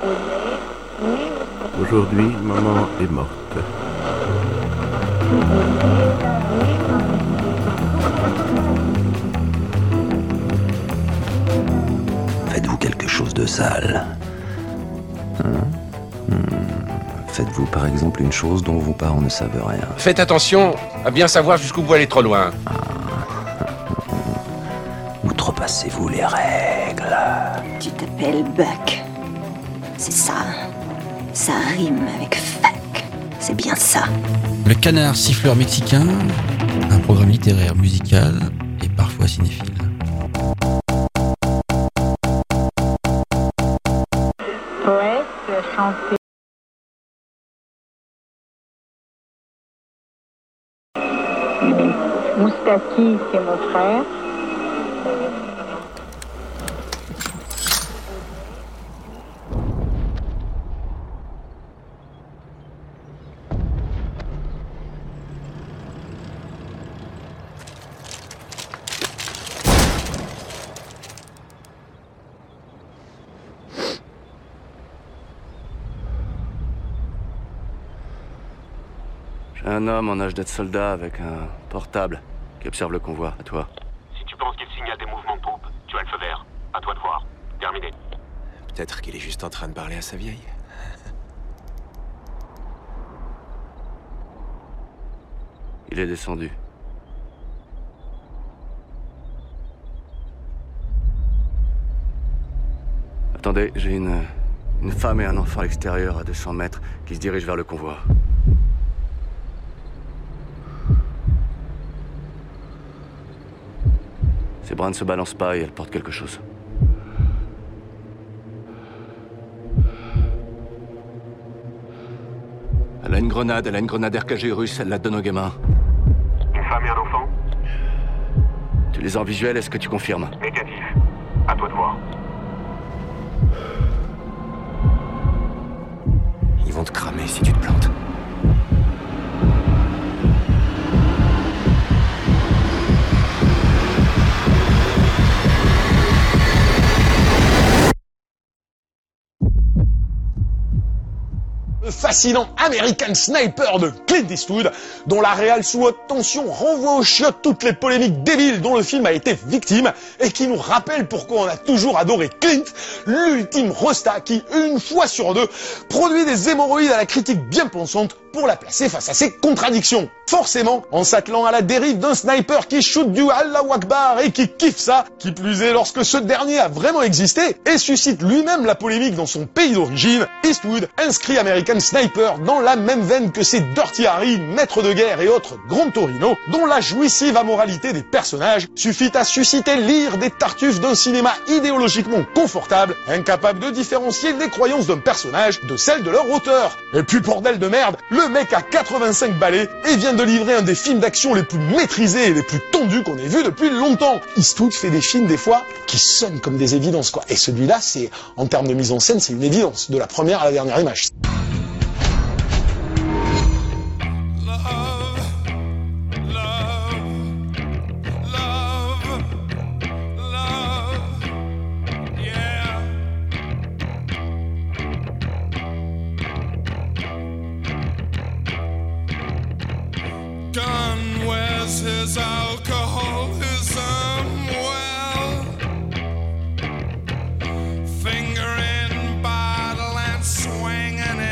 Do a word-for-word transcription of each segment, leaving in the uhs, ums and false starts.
Aujourd'hui, maman est morte. Faites-vous quelque chose de sale. Hein hmm. Faites-vous par exemple une chose dont vos parents ne savent rien. Faites attention à bien savoir jusqu'où vous allez trop loin. Ah. Outrepassez-vous les règles. Tu t'appelles Buck. C'est ça. Ça rime avec fuck. C'est bien ça. Le Canard siffleur mexicain, un programme littéraire, musical et parfois cinéphile. Poète, chanter. Moustaki, c'est mon frère. J'ai un homme en âge d'être soldat avec un portable qui observe le convoi. À toi. Si tu penses qu'il signale des mouvements de troupe, tu as le feu vert. À toi de voir. Terminé. Peut-être qu'il est juste en train de parler à sa vieille. Il est descendu. Attendez, j'ai une... une femme et un enfant à l'extérieur à deux cents mètres qui se dirigent vers le convoi. Ses bras ne se balancent pas et elle porte quelque chose. Elle a une grenade, elle a une grenade R K G russe, elle la donne aux gamins. Une femme et un enfant? Tu les as en visuel, est-ce que tu confirmes? Négatif. À toi de voir. Ils vont te cramer si tu te plantes. Le fascinant American Sniper de Clint Eastwood, dont la réal sous haute tension renvoie aux chiottes toutes les polémiques débiles dont le film a été victime, et qui nous rappelle pourquoi on a toujours adoré Clint, l'ultime Rosta qui, une fois sur deux, produit des hémorroïdes à la critique bien pensante pour la placer face à ses contradictions. Forcément, en s'attelant à la dérive d'un sniper qui shoot du Allahu Akbar et qui kiffe ça, qui plus est lorsque ce dernier a vraiment existé et suscite lui-même la polémique dans son pays d'origine, Eastwood inscrit American Sniper dans la même veine que ses Dirty Harry, Maître de guerre et autres Grand Torino, dont la jouissive amoralité des personnages suffit à susciter l'ire des tartuffes d'un cinéma idéologiquement confortable, incapable de différencier les croyances d'un personnage de celles de leur auteur. Et puis bordel de merde, le mec a quatre-vingt-cinq balais et vient de livrer un des films d'action les plus maîtrisés et les plus tendus qu'on ait vu depuis longtemps. Eastwood fait des films des fois qui sonnent comme des évidences quoi. Et celui-là, c'est en termes de mise en scène, c'est une évidence, de la première à la dernière image. Gun, where's his alcoholism? Well, finger in bottle and swinging it.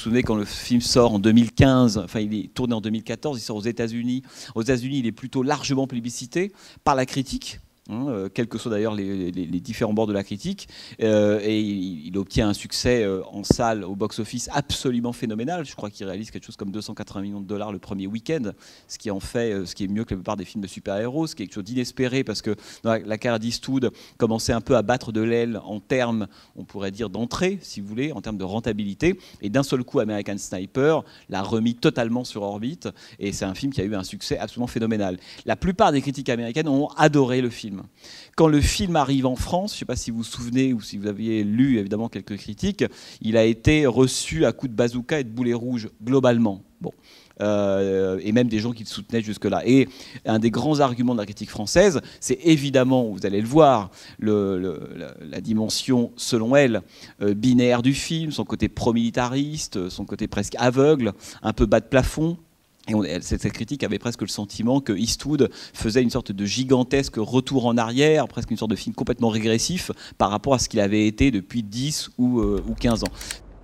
souvenez, quand le film sort en deux mille quinze, enfin il est tourné en deux mille quatorze, il sort aux États-Unis. Aux États-Unis, il est plutôt largement plébiscité par la critique. Hein, euh, quels que soient d'ailleurs les, les, les différents bords de la critique, euh, et il, il obtient un succès euh, en salle au box-office absolument phénoménal. Je crois qu'il réalise quelque chose comme deux cent quatre-vingts millions de dollars le premier week-end, ce qui en fait, euh, ce qui est mieux que la plupart des films de super-héros, ce qui est quelque chose d'inespéré parce que dans la, la carrière d'Eastwood commençait un peu à battre de l'aile en termes, on pourrait dire d'entrée, si vous voulez, en termes de rentabilité, et d'un seul coup, American Sniper l'a remis totalement sur orbite, et c'est un film qui a eu un succès absolument phénoménal. La plupart des critiques américaines ont adoré le film. Quand le film arrive en France, je ne sais pas si vous vous souvenez ou si vous aviez lu évidemment quelques critiques, il a été reçu à coups de bazooka et de boulets rouges globalement. Bon. Euh, et même des gens qui le soutenaient jusque-là. Et un des grands arguments de la critique française, c'est évidemment, vous allez le voir, le, le, la, la dimension, selon elle, euh, binaire du film, son côté pro-militariste, son côté presque aveugle, un peu bas de plafond. Et on, cette critique avait presque le sentiment que Eastwood faisait une sorte de gigantesque retour en arrière, presque une sorte de film complètement régressif par rapport à ce qu'il avait été depuis dix ou, euh, ou quinze ans.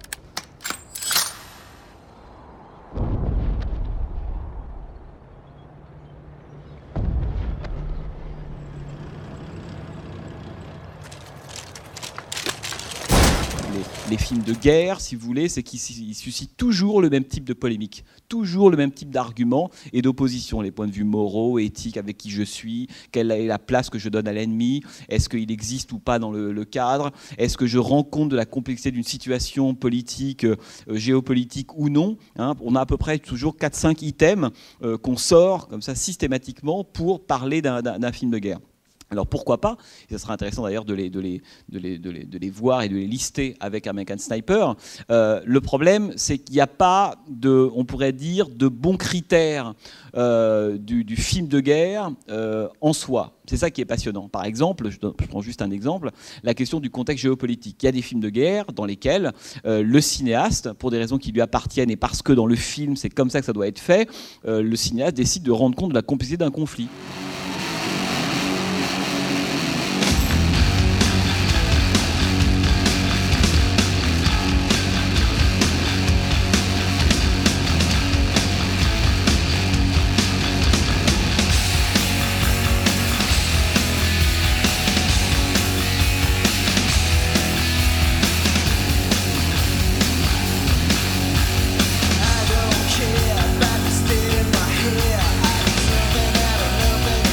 Les films de guerre, si vous voulez, c'est qu'ils suscitent toujours le même type de polémique, toujours le même type d'argument et d'opposition, les points de vue moraux, éthiques, avec qui je suis, quelle est la place que je donne à l'ennemi, est-ce qu'il existe ou pas dans le, le cadre, est-ce que je rends compte de la complexité d'une situation politique, euh, géopolitique ou non, hein. On a à peu près toujours quatre cinq items euh, qu'on sort comme ça systématiquement pour parler d'un, d'un, d'un film de guerre. Alors pourquoi pas, et ça sera intéressant d'ailleurs de les, de, les, de, les, de, les, de les voir et de les lister avec American Sniper. Euh, le problème, c'est qu'il n'y a pas de, on pourrait dire, de bons critères euh, du, du film de guerre euh, en soi. C'est ça qui est passionnant. Par exemple, je, je prends juste un exemple, la question du contexte géopolitique. Il y a des films de guerre dans lesquels euh, le cinéaste, pour des raisons qui lui appartiennent et parce que dans le film c'est comme ça que ça doit être fait, euh, le cinéaste décide de rendre compte de la complexité d'un conflit. I don't care about the state of my hair. I deserve it, I don't know, but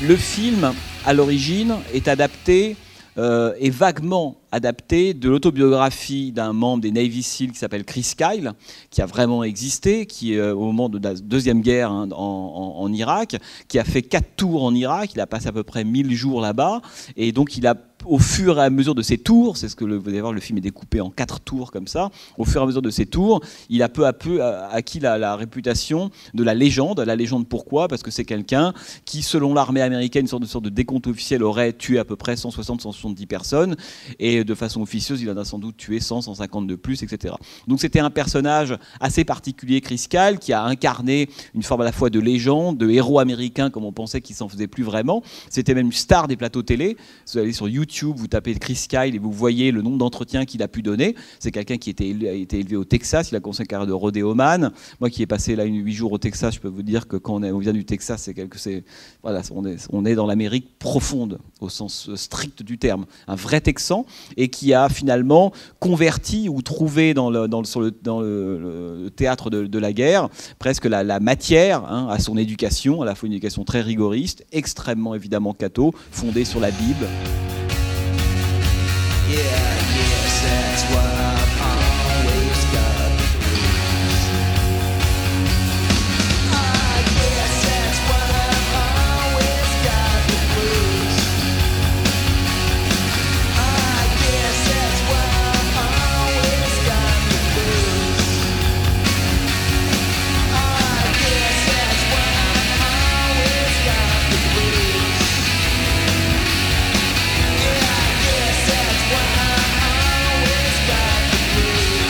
Le film, à l'origine, est adapté, euh, est vaguement adapté de l'autobiographie d'un membre des Navy Seals qui s'appelle Chris Kyle, qui a vraiment existé, qui euh, au moment de la Deuxième Guerre hein, en, en, en Irak, qui a fait quatre tours en Irak, il a passé à peu près mille jours là-bas, et donc il a, au fur et à mesure de ses tours, c'est ce que le, vous allez voir, le film est découpé en quatre tours comme ça, au fur et à mesure de ses tours, il a peu à peu acquis la, la réputation de la légende. La légende pourquoi ? Parce que c'est quelqu'un qui, selon l'armée américaine, une sorte de, sorte de décompte officiel, aurait tué à peu près cent soixante à cent soixante-dix personnes, et de façon officieuse, il en a sans doute tué cent, cent cinquante de plus, et cetera. Donc c'était un personnage assez particulier, Chris Kyle, qui a incarné une forme à la fois de légende, de héros américain, comme on pensait qu'il s'en faisait plus vraiment. C'était même une star des plateaux télé. Vous allez sur YouTube, vous tapez Chris Kyle et vous voyez le nombre d'entretiens qu'il a pu donner. C'est quelqu'un qui était élevé, a été élevé au Texas, il a commencé une carrière de rodéoman. Moi qui ai passé là huit jours au Texas, je peux vous dire que quand on, est, on vient du Texas, c'est quelque, c'est, voilà, on, est, on est dans l'Amérique profonde, au sens strict du terme. Un vrai Texan, et qui a finalement converti ou trouvé dans le, dans le, sur le, dans le, le théâtre de, de la guerre presque la, la matière hein, à son éducation, à la fois une éducation très rigoriste, extrêmement évidemment catho, fondée sur la Bible. Yeah, yes, that's what I've always got the blues. I guess that's what I've always got the blues. I guess that's what I've always got the blues. I guess that's what I've always got the blues. Yeah, I guess that's what I've always got the blues.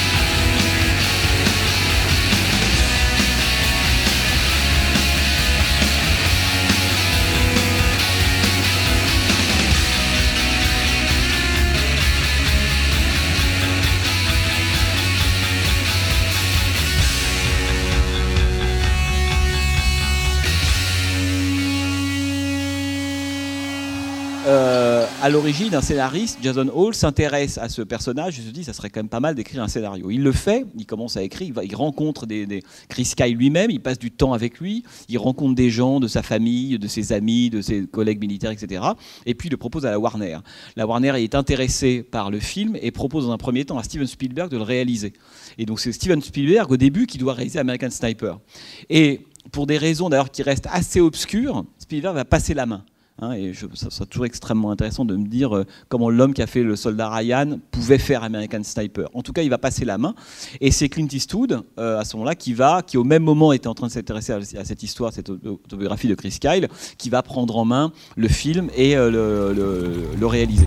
Euh, à l'origine, un scénariste, Jason Hall, s'intéresse à ce personnage et se dit ça serait quand même pas mal d'écrire un scénario. Il le fait, il commence à écrire, il, va, il rencontre des, des Chris Kyle lui-même, il passe du temps avec lui, il rencontre des gens de sa famille, de ses amis, de ses collègues militaires, et cetera. Et puis il le propose à la Warner. La Warner est intéressée par le film et propose dans un premier temps à Steven Spielberg de le réaliser. Et donc c'est Steven Spielberg au début qui doit réaliser American Sniper. Et pour des raisons d'ailleurs qui restent assez obscures, Spielberg va passer la main. Hein, et je, ça serait toujours extrêmement intéressant de me dire euh, comment l'homme qui a fait le soldat Ryan pouvait faire American Sniper. En tout cas, il va passer la main. Et c'est Clint Eastwood, euh, à ce moment-là, qui va, qui au même moment était en train de s'intéresser à, à cette histoire, cette autobiographie de Chris Kyle, qui va prendre en main le film et euh, le, le, le réaliser.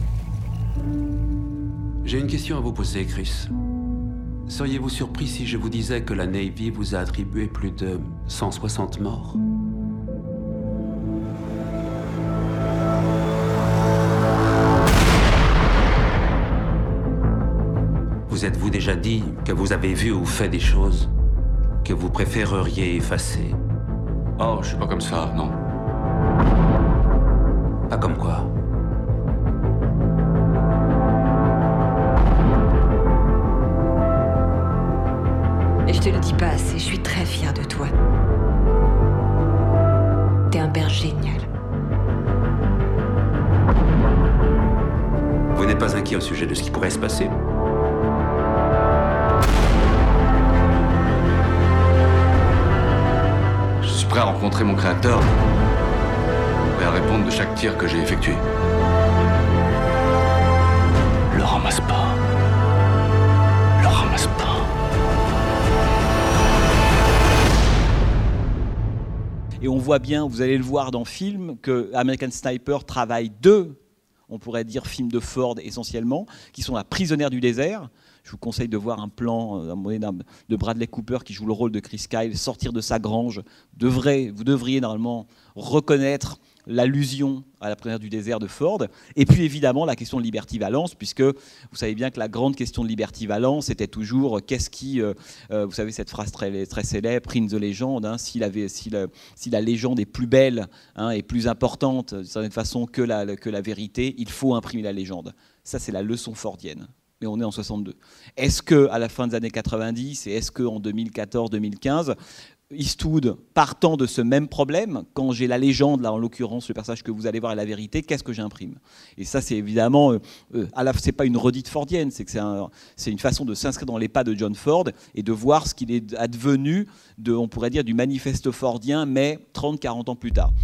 J'ai une question à vous poser, Chris. Seriez-vous surpris si je vous disais que la Navy vous a attribué plus de cent soixante morts ? Vous êtes-vous déjà dit que vous avez vu ou fait des choses que vous préféreriez effacer? Oh, je suis pas comme ça, non. Pas comme quoi? Et je te le dis pas assez, je suis très fière de toi. T'es un père génial. Vous n'êtes pas inquiet au sujet de ce qui pourrait se passer? Je suis prêt à rencontrer mon créateur et à répondre de chaque tir que j'ai effectué. Le ramasse pas. Le ramasse pas. Et on voit bien, vous allez le voir dans le film, que American Sniper travaille deux, on pourrait dire, films de Ford essentiellement, qui sont La prisonnière du désert. Je vous conseille de voir un plan de Bradley Cooper qui joue le rôle de Chris Kyle, sortir de sa grange. Devrait, vous devriez normalement reconnaître l'allusion à La prisonnière du désert de Ford. Et puis évidemment la question de Liberty Valance, puisque vous savez bien que la grande question de Liberty Valance était toujours euh, qu'est-ce qui, euh, euh, vous savez cette phrase très, très célèbre, Print the Legend, hein, si, la, si, la, si la légende est plus belle hein, et plus importante d'une certaine façon que la, que la vérité, il faut imprimer la légende. Ça c'est la leçon fordienne. Mais on est en soixante-deux. Est-ce qu'à la fin des années quatre-vingt-dix et est-ce qu'en deux mille quatorze deux mille quinze, Eastwood partant de ce même problème, quand j'ai la légende, là en l'occurrence le personnage que vous allez voir est la vérité, qu'est-ce que j'imprime? Et ça c'est évidemment, euh, euh, à la, c'est pas une redite fordienne, c'est que c'est, un, c'est une façon de s'inscrire dans les pas de John Ford et de voir ce qu'il est advenu, de, on pourrait dire, du manifeste fordien, mais trente quarante ans plus tard.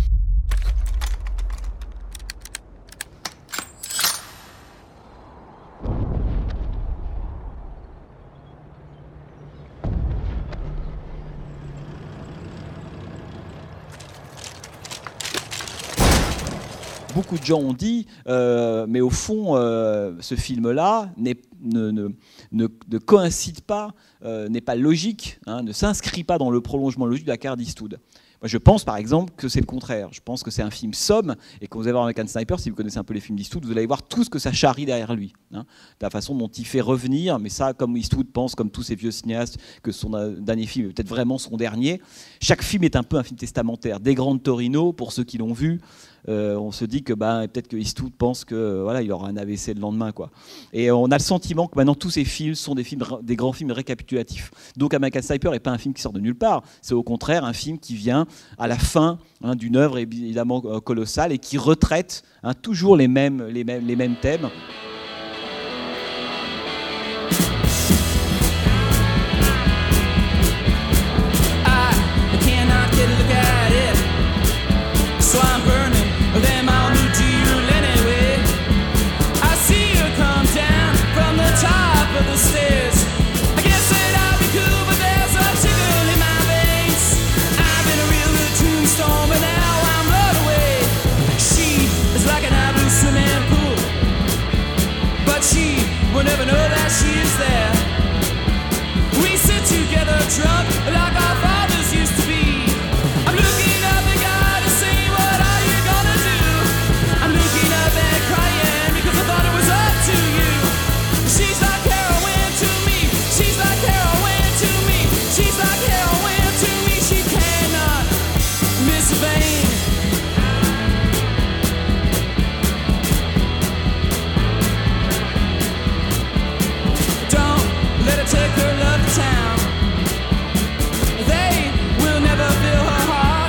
Beaucoup de gens ont dit, euh, mais au fond, euh, ce film-là n'est, ne, ne, ne, ne coïncide pas, euh, n'est pas logique, hein, ne s'inscrit pas dans le prolongement logique de la carrière d'Eastwood. Moi, je pense par exemple que c'est le contraire. Je pense que c'est un film somme et quand vous allez voir American Sniper, si vous connaissez un peu les films d'Eastwood, vous allez voir tout ce que ça charrie derrière lui. Hein, de la façon dont il fait revenir, mais ça, comme Eastwood pense, comme tous ces vieux cinéastes, que son dernier film est peut-être vraiment son dernier. Chaque film est un peu un film testamentaire. Des Grands Torino, pour ceux qui l'ont vu, euh, on se dit que bah, peut-être que Eastwood pense que euh, voilà, il aura un A V C le lendemain, quoi. Et on a le sentiment que maintenant tous ces films sont des films, des grands films récapitulatifs. Donc American Sniper n'est pas un film qui sort de nulle part. C'est au contraire un film qui vient à la fin hein, d'une œuvre évidemment colossale et qui retraite hein, toujours les mêmes, les mêmes, les mêmes thèmes. We'll never know that she is there. We sit together drunk like our fathers used to be. I'm looking up at God and saying, what are you gonna do? I'm looking up and crying because I thought it was up to you. She's like heroin to me. She's like heroin to me. She's like heroin to me. She cannot miss a vein. Take her love to town. They will never fill her heart.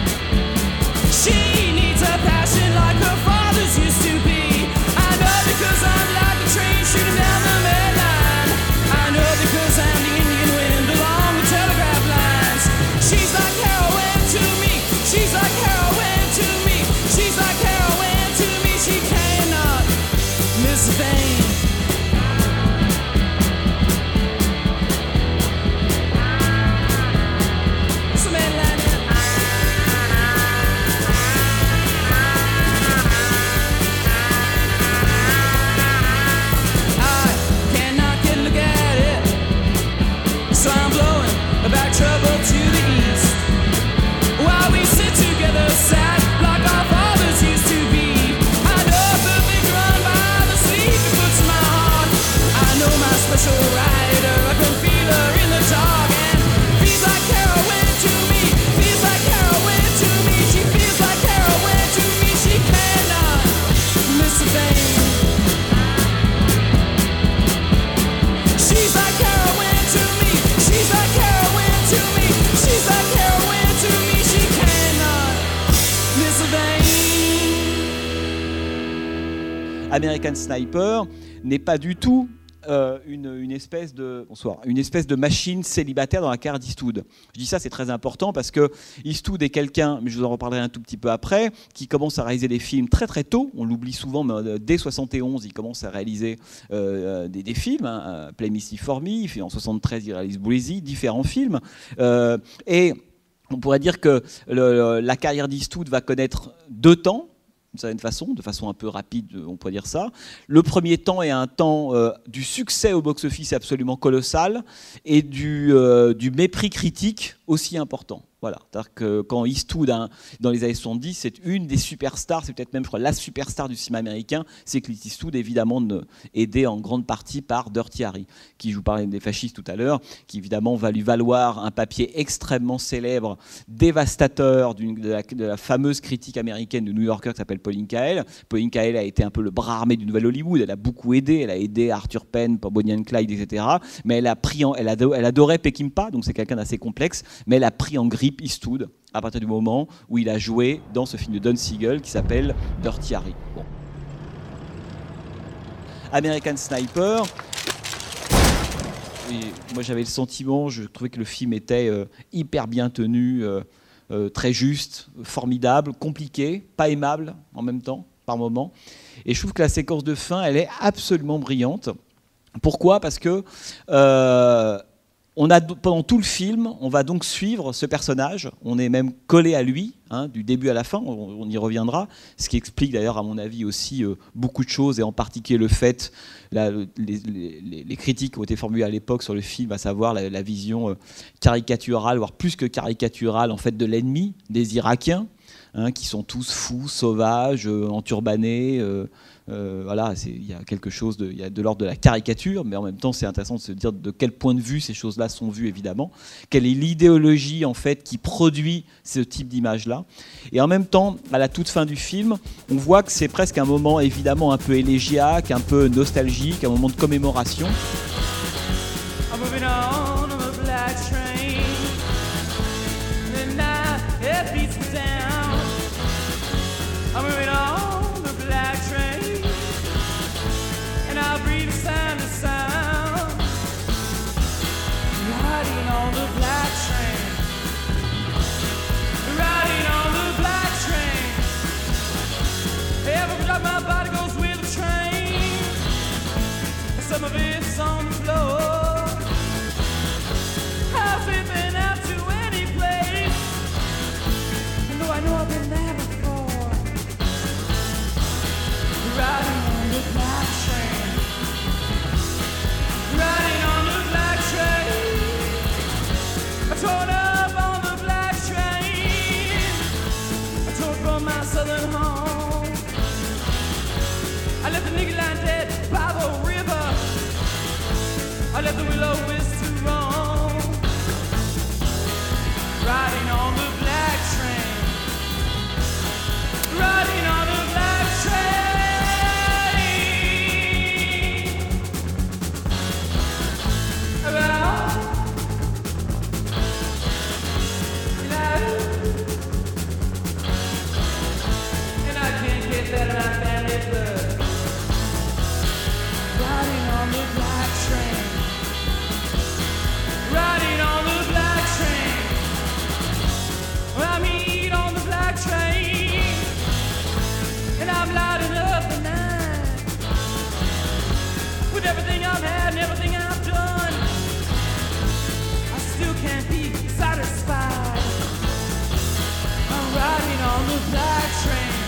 She needs a passion like her father's used to be. I know because I'm like a train shooting down the main line. I know because I'm the Indian wind along the telegraph lines. She's like heroin to me. She's like heroin to me. She's like heroin to me. She cannot miss a thing. Trouble to the east, while we sit together sad like our fathers used to be. I know a perfect run by the sleep it puts in my heart. I know my special rider, I can feel her in the dark and feels like heroin to me. Feels like heroin to me. She feels like heroin to me. She cannot miss a thing. She's like heroin to me. She's like heroin. To me, she's like heroin to me, she cannot miss a vein. American Sniper n'est pas du tout euh, une, une espèce de bonsoir, une espèce de machine célibataire dans la carrière d'Eastwood. Je dis ça, c'est très important parce que Eastwood est quelqu'un, mais je vous en reparlerai un tout petit peu après, qui commence à réaliser des films très très tôt. On l'oublie souvent, mais dès soixante et onze, il commence à réaliser euh, des, des films. Hein, Play Misty for Me, il fait en soixante-treize, il réalise Bluesy, différents films. Euh, et on pourrait dire que le, la carrière d'Eastwood va connaître deux temps. D'une certaine façon, de façon un peu rapide, on pourrait dire ça. Le premier temps est un temps euh, du succès au box-office absolument colossal et du, euh, du mépris critique aussi important. Voilà. Voilà, c'est-à-dire que quand Eastwood, hein, dans les années soixante-dix, c'est une des superstars, c'est peut-être même je crois, la superstar du cinéma américain, c'est Clint Eastwood, évidemment aidé en grande partie par Dirty Harry, qui, je vous parlais des fascistes tout à l'heure, qui évidemment va lui valoir un papier extrêmement célèbre, dévastateur d'une, de, la, de la fameuse critique américaine de New Yorker qui s'appelle Pauline Kael. Pauline Kael a été un peu le bras armé du Nouvel Hollywood, elle a beaucoup aidé, elle a aidé Arthur Penn pour Bonnie and Clyde, et cetera. Mais elle, a pris en, elle, ado, elle adorait Peckinpah, donc c'est quelqu'un d'assez complexe, mais elle a pris en grippe Eastwood à partir du moment où il a joué dans ce film de Don Siegel qui s'appelle Dirty Harry. Bon. American Sniper. Et moi j'avais le sentiment, je trouvais que le film était euh, hyper bien tenu, euh, euh, très juste, formidable, compliqué, pas aimable en même temps, par moments. Et je trouve que la séquence de fin, elle est absolument brillante. Pourquoi ? Parce que euh, on a, pendant tout le film, on va donc suivre ce personnage. On est même collé à lui, hein, du début à la fin. On, on y reviendra. Ce qui explique d'ailleurs, à mon avis, aussi euh, beaucoup de choses, et en particulier le fait, la, les, les, les critiques qui ont été formulées à l'époque sur le film, à savoir la, la vision euh, caricaturale, voire plus que caricaturale, en fait, de l'ennemi, des Irakiens, hein, qui sont tous fous, sauvages, euh, enturbanés. Euh, Euh, voilà, il y a quelque chose de, y a de l'ordre de la caricature, mais en même temps c'est intéressant de se dire de quel point de vue ces choses-là sont vues, évidemment. Quelle est l'idéologie en fait qui produit ce type d'image-là. Et en même temps, à la toute fin du film, on voit que c'est presque un moment évidemment un peu élégiaque, un peu nostalgique, un moment de commémoration. I'm moving on, I'm a black train. And now it beats me down. I'm moving on. I breathe sound to sound, riding on the black train, riding on the black train. Every drop my body goes with the train. Some of it's on the floor. I've been out to any place, and though I know I've been there before, riding on the black train. Riding on the black train, I torn up on the black train, I tore from my southern home. I left the nigga line dead by the river, I left the willow west to roam. Riding on the black train, riding on the black train. Everything I've had and everything I've done, I still can't be satisfied. I'm riding on the black train,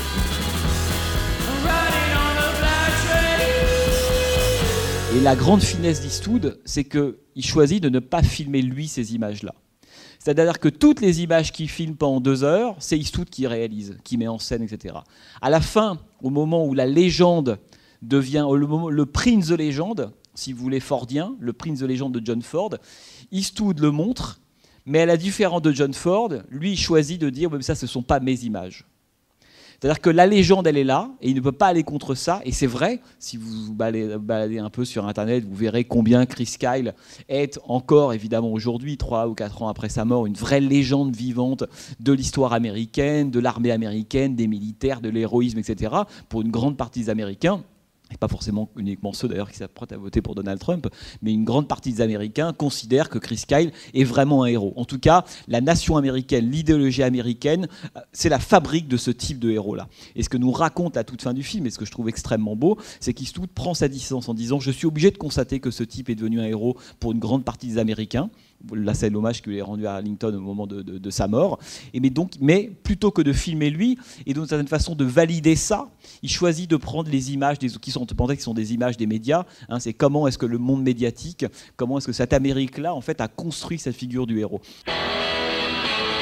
I'm riding on the black train. Et la grande finesse d'Eastwood, c'est qu'il choisit de ne pas filmer lui ces images-là. C'est-à-dire que toutes les images qu'il filme pendant deux heures, c'est Eastwood qui réalise, qui met en scène, et cetera. À la fin, au moment où la légende devient le, moment, le Prince de légende, si vous voulez, fordien, le Prince de légende de John Ford. Eastwood le montre, mais à la différence de John Ford, lui, il choisit de dire « ça, ce ne sont pas mes images ». C'est-à-dire que la légende, elle est là, et il ne peut pas aller contre ça. Et c'est vrai, si vous vous baladez, baladez un peu sur Internet, vous verrez combien Chris Kyle est encore, évidemment aujourd'hui, trois ou quatre ans après sa mort, une vraie légende vivante de l'histoire américaine, de l'armée américaine, des militaires, de l'héroïsme, et cetera, pour une grande partie des Américains. Et pas forcément uniquement ceux d'ailleurs qui s'apprêtent à voter pour Donald Trump, mais une grande partie des Américains considèrent que Chris Kyle est vraiment un héros. En tout cas, la nation américaine, l'idéologie américaine, c'est la fabrique de ce type de héros-là. Et ce que nous raconte à toute fin du film, et ce que je trouve extrêmement beau, c'est qu'Eastwood prend sa distance en disant « je suis obligé de constater que ce type est devenu un héros pour une grande partie des Américains ». Là, c'est l'hommage qu'il a rendu à Arlington au moment de, de, de sa mort. Et mais, donc, mais plutôt que de filmer lui, et d'une certaine façon de valider ça, il choisit de prendre les images des, qui sont, qui sont des images des médias. Hein, c'est comment est-ce que le monde médiatique, comment est-ce que cette Amérique-là, en fait, a construit cette figure du héros.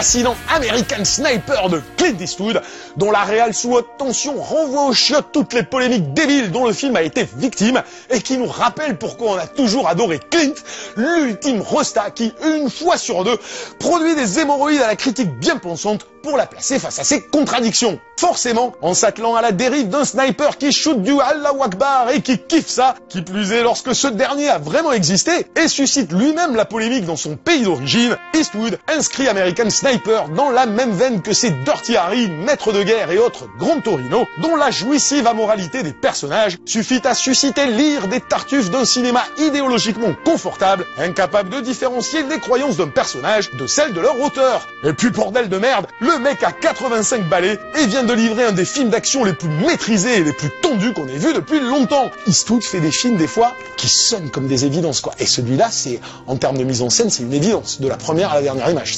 fascinant American Sniper de Clint Eastwood, dont la réal sous haute tension renvoie aux chiottes toutes les polémiques débiles dont le film a été victime, et qui nous rappelle pourquoi on a toujours adoré Clint, l'ultime rosta qui, une fois sur deux, produit des hémorroïdes à la critique bien pensante pour la placer face à ses contradictions. Forcément, en s'attelant à la dérive d'un sniper qui shoot du Allahu Akbar et qui kiffe ça, qui plus est lorsque ce dernier a vraiment existé et suscite lui-même la polémique dans son pays d'origine, Eastwood inscrit American Sniper dans la même veine que ses Dirty Harry, Maître de guerre et autres Grand Torino, dont la jouissive amoralité des personnages suffit à susciter l'ire des tartuffes d'un cinéma idéologiquement confortable, incapable de différencier les croyances d'un personnage de celles de leur auteur. Et puis bordel de merde, le mec a quatre-vingt-cinq balais et vient de livrer un des films d'action les plus maîtrisés et les plus tendus qu'on ait vu depuis longtemps. Eastwood fait des films des fois qui sonnent comme des évidences quoi. Et celui-là, c'est en termes de mise en scène, c'est une évidence, de la première à la dernière image.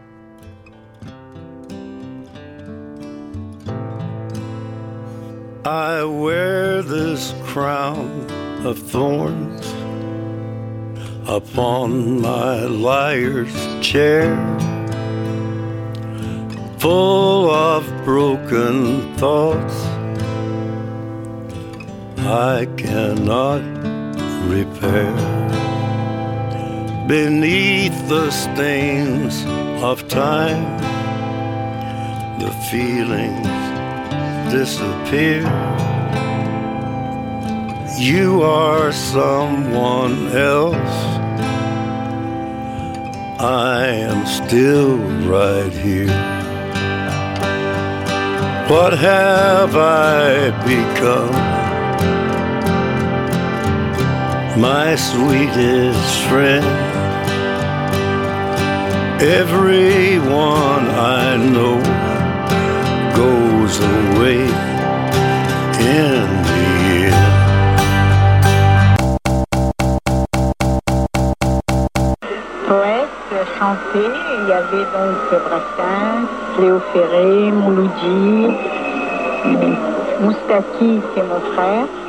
I wear this crown of thorns upon my liar's chair, full of broken thoughts I cannot repair. Beneath the stains of time, the feelings disappear. You are someone else, I am still right here. What have I become? My sweetest friend. Everyone I know goes away in the end. Poète, chanté, il y avait donc Brassens, Léo Ferré, Mouloudji, Moustaki, c'est mon frère.